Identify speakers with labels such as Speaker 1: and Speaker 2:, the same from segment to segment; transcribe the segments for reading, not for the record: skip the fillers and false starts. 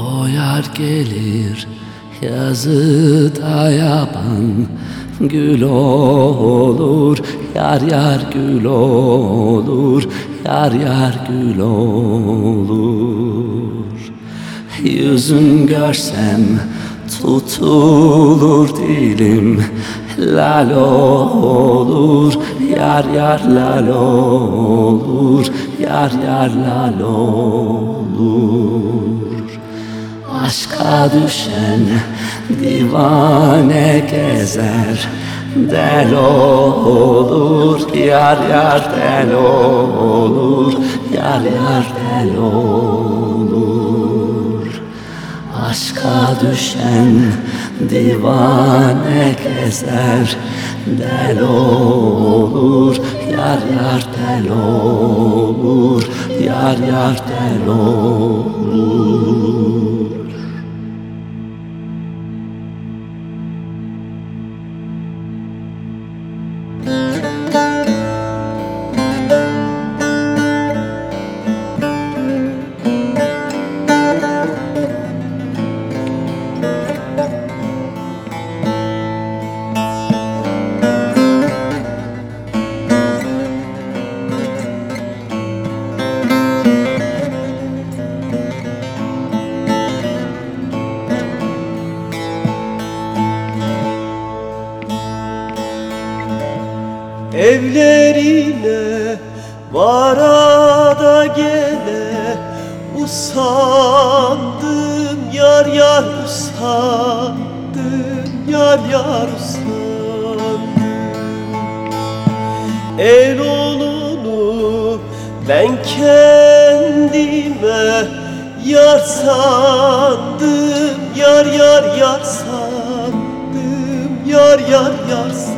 Speaker 1: O yar gelir yazı da yaban, gül olur, yar yar gül olur, yar yar gül olur. Yüzün görsem tutulur dilim, lal olur, yar yar lal olur, yar yar lal olur. Aşka düşen divane gezer, del olur, yar yar del olur, yar yar del olur. Aşka düşen divane gezer, del olur, yar yar del olur, yar yar del olur.
Speaker 2: Evlerine varada gele usandım, yar yar usandım, yar yar usandım. El olunu ben kendime yar sandım, yar yar yar sandım, yar yar yar sandım.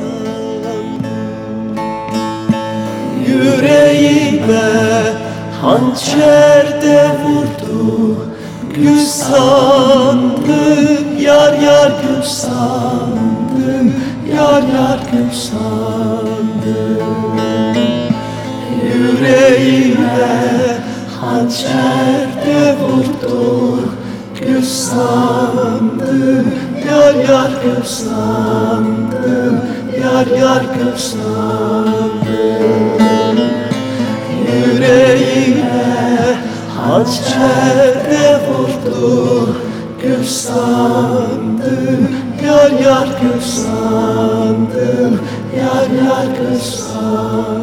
Speaker 2: Yüreğime hançer de vurdu, gül sandım, yar yar gül sandım, yar yar gül sandım. Yüreğime hançer de vurdu, gül sandım, yar yar gül sandım, yar yar gül sandım. Yüreğime hançer de vurdu, gül sandım, yar yar gül sandım, yar yar gül sandım.